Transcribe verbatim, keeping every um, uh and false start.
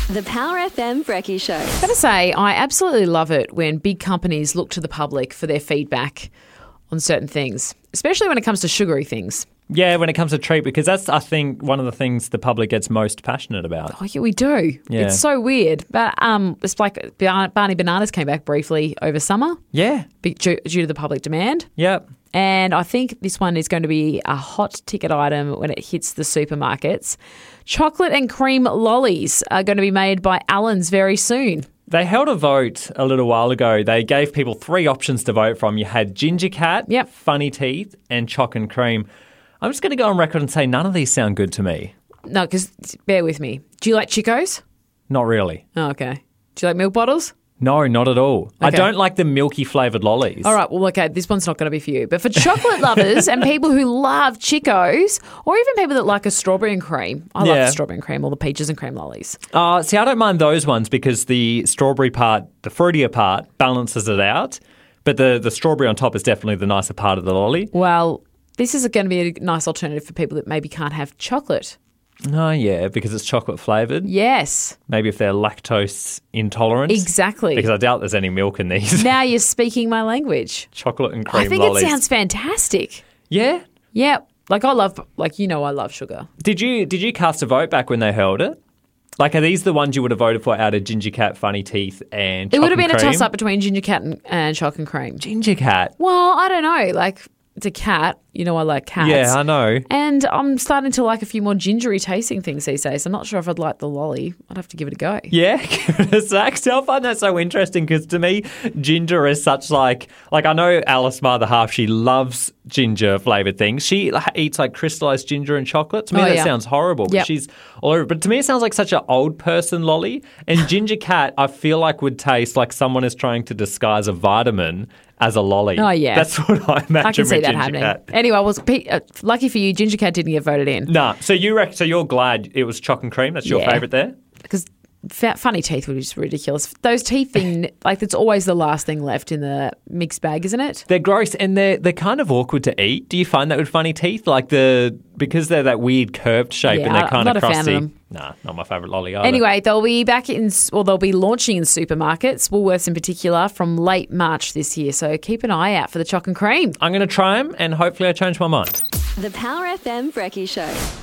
The Power F M Brekkie Show. I've got to say, I absolutely love it when big companies look to the public for their feedback on certain things, especially when it comes to sugary things. Yeah, when it comes to treat, because that's, I think, one of the things the public gets most passionate about. Oh, yeah, we do. Yeah. It's so weird. But um, it's like Barney Bananas came back briefly over summer Yeah. be- due, due to the public demand. Yep. And I think this one is going to be a hot ticket item when it hits the supermarkets. Chocolate and cream lollies are going to be made by Allen's very soon. They held a vote a little while ago. They gave people three options to vote from. You had Ginger Cat, Yep. Funny Teeth, and Choc and Cream. I'm just going to go on record and say none of these sound good to me. No, because bear with me. Do you like Chicos? Not really. Oh, okay. Do you like milk bottles? No, not at all. I Okay. don't like the milky flavoured lollies. All right, well, okay, this one's not going to be for you. But for chocolate lovers and people who love Chicos, or even people that like a strawberry and cream, I love Yeah. the strawberry and cream or the peaches and cream lollies. Uh, see, I don't mind those ones because the strawberry part, the fruitier part, balances it out. But the, the strawberry on top is definitely the nicer part of the lolly. Well, this is going to be a nice alternative for people that maybe can't have chocolate. Oh, yeah, because it's chocolate flavoured. Yes, Maybe if they're lactose intolerant. exactly. Because I doubt there's any milk in these. Now you're speaking my language. Chocolate and cream I think lollies. it sounds fantastic. Yeah? Yeah, like I love, like you know I love sugar. Did you did you cast a vote back when they held it? Like, are these the ones you would have voted for out of Ginger Cat, Funny Teeth, and It Choc would have and been a Cream? toss-up between Ginger Cat and, and Choc and Cream. Ginger Cat? Well, I don't know, like it's a cat. You know I like cats. Yeah, I know. And I'm starting to like a few more gingery tasting things these days. I'm not sure if I'd like the lolly. I'd have to give it a go. Yeah, give it a sack. So I find that so interesting because to me, ginger is such like, like I know Alice, my other half, she loves ginger flavoured things. She eats like crystallised ginger and chocolate. To me, Oh, that yeah. sounds horrible, but Yep. she's all over. But to me, it sounds like such an old person lolly. And Ginger Cat, I feel like would taste like someone is trying to disguise a vitamin as a lolly. Oh, yeah. That's what I imagine I can see with that Ginger happening. Cat. Anyway, well, Pete, uh, lucky for you, Ginger Cat didn't get voted in. Nah, so you reckon, so you're glad it was Choc and Cream? That's your Yeah. favourite there? Because fa- funny teeth would be just ridiculous. Those teeth thing, like it's always the last thing left in the mixed bag, isn't it? They're gross and they're they're kind of awkward to eat. Do you find that with funny teeth? Like the because they're that weird curved shape Yeah, and they're I'm kind not of a fan of crusty. them. Nah, not my favourite lolly either. Anyway, they'll be back in, or they'll be launching in supermarkets, Woolworths in particular, from late March this year. So keep an eye out for the Choc and Cream. I'm going to try them and hopefully I change my mind. The Power F M Brekkie Show.